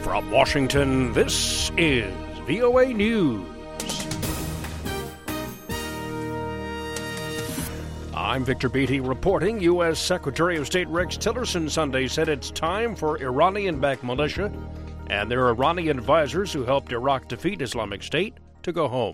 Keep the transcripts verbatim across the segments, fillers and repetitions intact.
From Washington, this is V O A News. I'm Victor Beatty reporting. U S. Secretary of State Rex Tillerson Sunday said it's time for Iranian-backed militia and their Iranian advisors who helped Iraq defeat Islamic State to go home.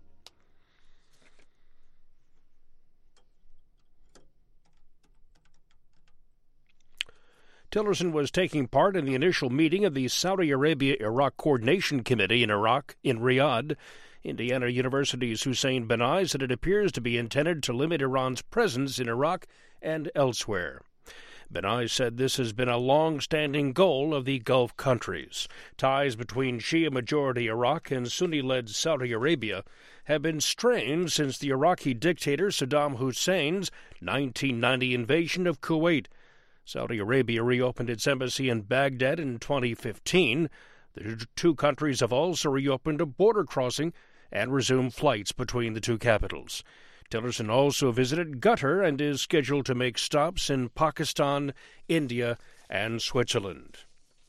Tillerson was taking part in the initial meeting of the Saudi Arabia-Iraq Coordination Committee in Iraq in Riyadh. Indiana University's Hussein Benai said it appears to be intended to limit Iran's presence in Iraq and elsewhere. Benai said this has been a long-standing goal of the Gulf countries. Ties between Shia-majority Iraq and Sunni-led Saudi Arabia have been strained since the Iraqi dictator Saddam Hussein's nineteen ninety invasion of Kuwait. Saudi Arabia reopened its embassy in Baghdad in twenty fifteen. The two countries have also reopened a border crossing and resumed flights between the two capitals. Tillerson also visited Qatar and is scheduled to make stops in Pakistan, India, and Switzerland.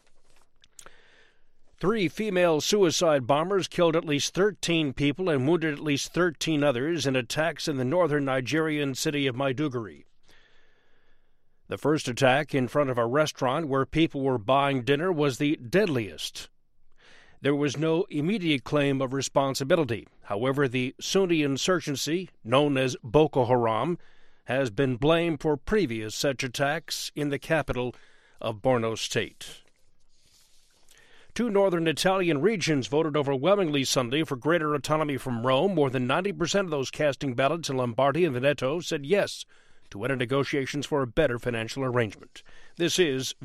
Three female suicide bombers killed at least thirteen people and wounded at least thirteen others in attacks in the northern Nigerian city of Maiduguri. The first attack in front of a restaurant where people were buying dinner was the deadliest. There was no immediate claim of responsibility. However, the Sunni insurgency, known as Boko Haram, has been blamed for previous such attacks in the capital of Borno State. Two northern Italian regions voted overwhelmingly Sunday for greater autonomy from Rome. More than ninety percent of those casting ballots in Lombardy and Veneto said yes to enter negotiations for a better financial arrangement. This is